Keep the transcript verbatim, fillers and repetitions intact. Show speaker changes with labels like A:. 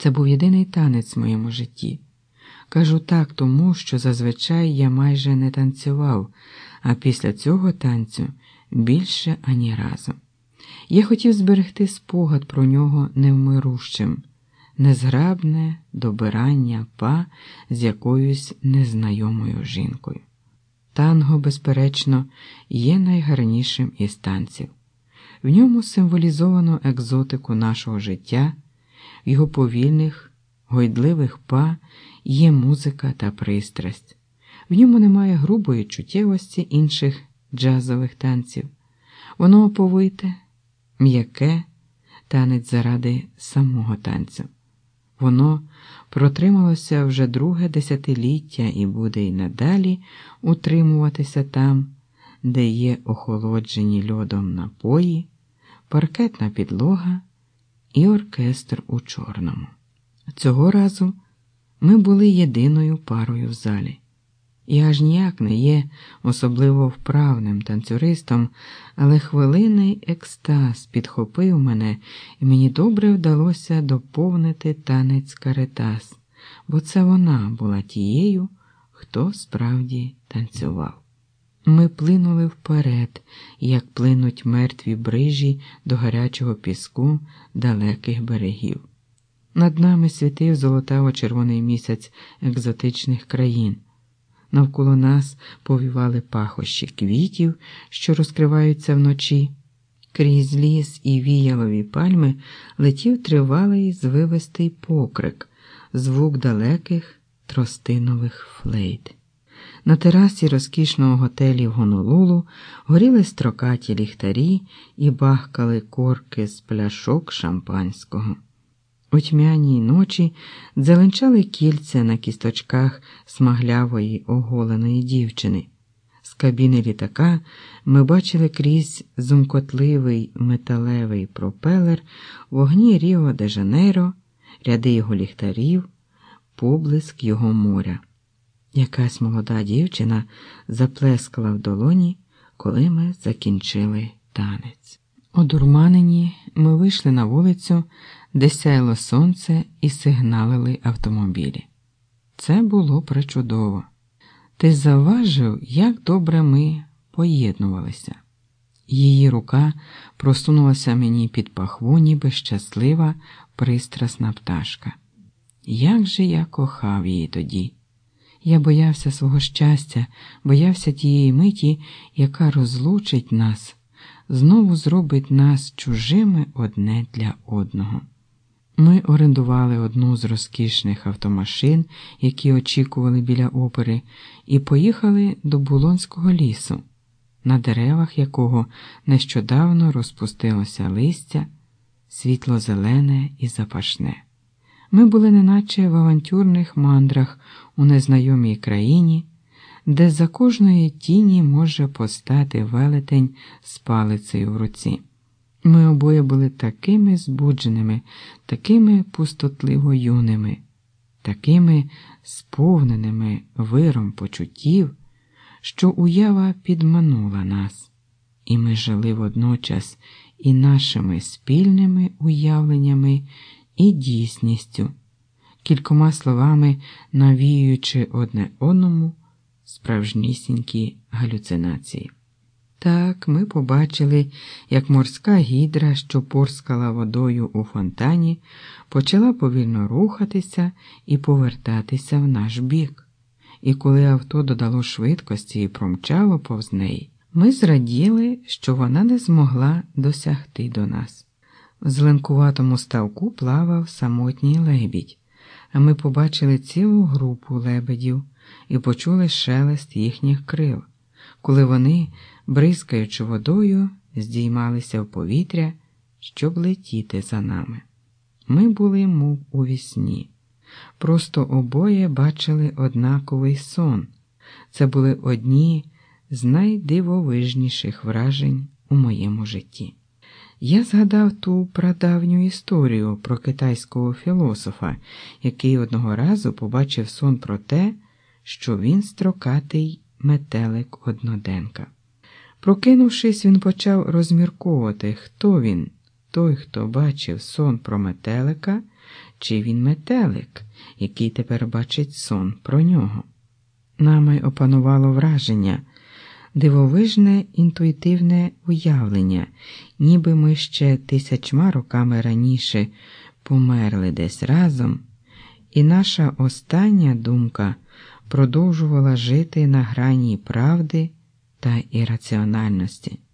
A: Це був єдиний танець в моєму житті. Кажу так тому, що зазвичай я майже не танцював, а після цього танцю більше ані разу. Я хотів зберегти спогад про нього невмирущим, незграбне добирання па з якоюсь незнайомою жінкою. Танго, безперечно, є найгарнішим із танців. В ньому символізовано екзотику нашого життя, в його повільних, гойдливих па є музика та пристрасть. В ньому немає грубої чуттєвості інших джазових танців. Воно оповите, м'яке, танець заради самого танцю. Воно протрималося вже друге десятиліття і буде й надалі утримуватися там, де є охолоджені льодом напої, паркетна підлога і оркестр у чорному. Цього разу ми були єдиною парою в залі. Я аж ніяк не є особливо вправним танцюристом, але хвилинний екстаз підхопив мене, і мені добре вдалося доповнити танець каретас, бо це вона була тією, хто справді танцював. Ми плинули вперед, як плинуть мертві брижі до гарячого піску далеких берегів. Над нами світив золотаво-червоний місяць екзотичних країн. Навколо нас повівали пахощі квітів, що розкриваються вночі. Крізь ліс і віялові пальми летів тривалий звивистий покрик, звук далеких тростинових флейт. На терасі розкішного готелю в Гонолулу горіли строкаті ліхтарі і бахкали корки з пляшок шампанського. У тьмяній ночі дзеленчали кільця на кісточках смаглявої оголеної дівчини. З кабіни літака ми бачили крізь зумкотливий металевий пропелер вогні Ріо-де-Жанейро, ряди його ліхтарів, поблиск його моря. Якась молода дівчина заплескала в долоні, коли ми закінчили танець. Одурманені ми вийшли на вулицю, де сяяло сонце і сигналили автомобілі. Це було пречудово. Ти завважив, як добре ми поєднувалися. Її рука просунулася мені під пахву, ніби щаслива, пристрасна пташка. Як же я кохав її тоді! Я боявся свого щастя, боявся тієї миті, яка розлучить нас, знову зробить нас чужими одне для одного. Ми орендували одну з розкішних автомашин, які очікували біля опери, і поїхали до Булонського лісу, на деревах якого нещодавно розпустилося листя, світло-зелене і запашне. Ми були неначе в авантюрних мандрах у незнайомій країні, де за кожної тіні може постати велетень з палицею в руці. Ми обоє були такими збудженими, такими пустотливо юними, такими сповненими виром почуттів, що уява підманула нас, і ми жили водночас і нашими спільними уявленнями, і дійсністю, кількома словами навіюючи одне одному справжнісінькі галюцинації. Так ми побачили, як морська гідра, що порскала водою у фонтані, почала повільно рухатися і повертатися в наш бік. І коли авто додало швидкості і промчало повз неї, ми зраділи, що вона не змогла досягти до нас. В зеленкуватому ставку плавав самотній лебідь, а ми побачили цілу групу лебедів і почули шелест їхніх крил, коли вони, бризкаючи водою, здіймалися в повітря, щоб летіти за нами. Ми були, мов у вісні. Просто обоє бачили однаковий сон. Це були одні з найдивовижніших вражень у моєму житті. Я згадав ту прадавню історію про китайського філософа, який одного разу побачив сон про те, що він строкатий метелик одноденка. Прокинувшись, він почав розмірковувати, хто він, той, хто бачив сон про метелика, чи він метелик, який тепер бачить сон про нього. Нами опанувало враження, дивовижне інтуїтивне уявлення, ніби ми ще тисячма роками раніше померли десь разом, і наша остання думка продовжувала жити на грані правди та ірраціональності.